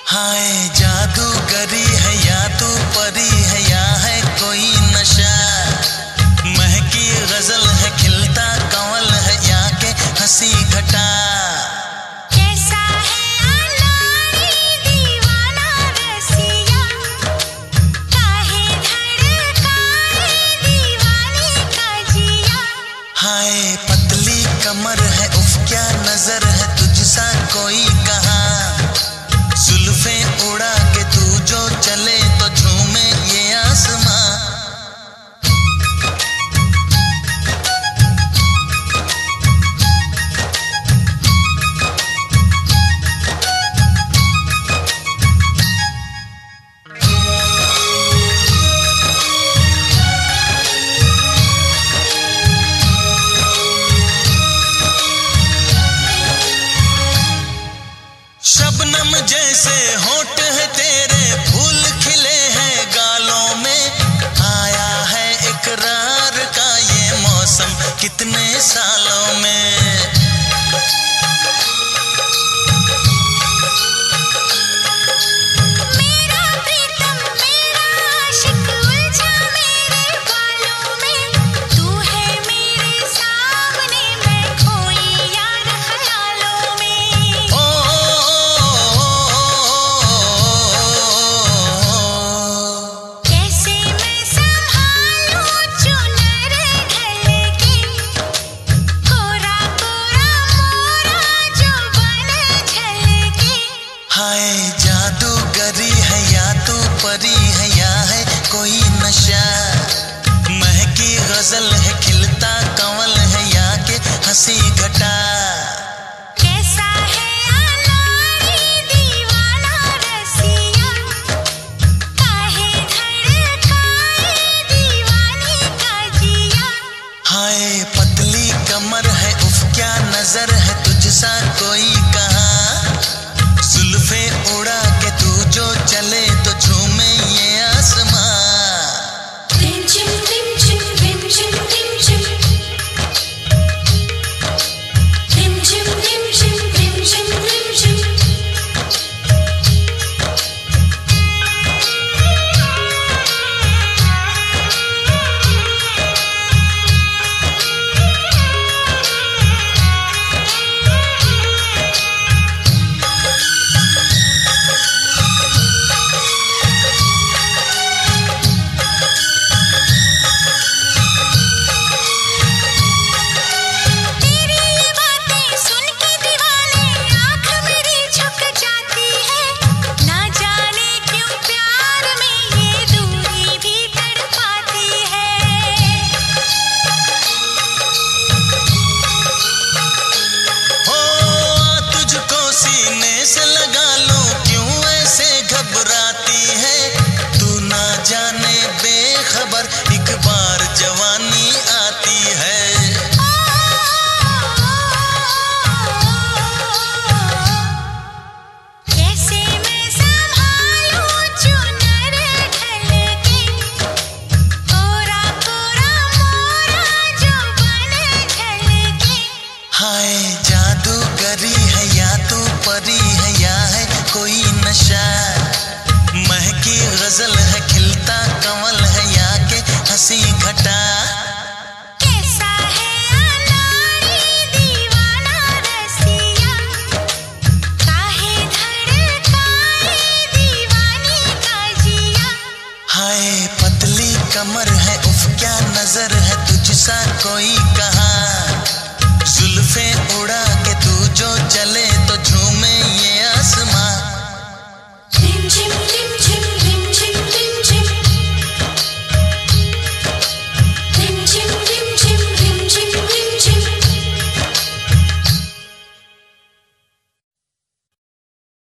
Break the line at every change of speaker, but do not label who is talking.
हाय जादूगरी है या तू परी है या है कोई नशा, महकी गजल है खिलता कंवल है या के हंसी घटा।
कैसा है अनारी दीवाना रसिया, काहे धड़काए दीवाने का जिया।
हाय पतली कमर है उफ क्या नजर है तुझसा कोई कहा, जुल्फे उड़ा के तू जो चले तो झूमे ये आसमां। शबनम जैसे होठ है तेरे फूल खिले हैं गालों में, आया है इकरार का ये मौसम कितने सालों में।
मेरा प्रीतम मेरा आशिक उलझा मेरे बालों में, तू है मेरे सामने मैं खोई यार ख्यालों में।
ओ
कैसे मैं संभालूं चुनर ढल के, कोरा कोरा मोरा जो बन झलके।
हाय जादूगरी है या तू परी है या है कोई नशा, महकी गजल है खिलता कंवल है या के हंसी घटा।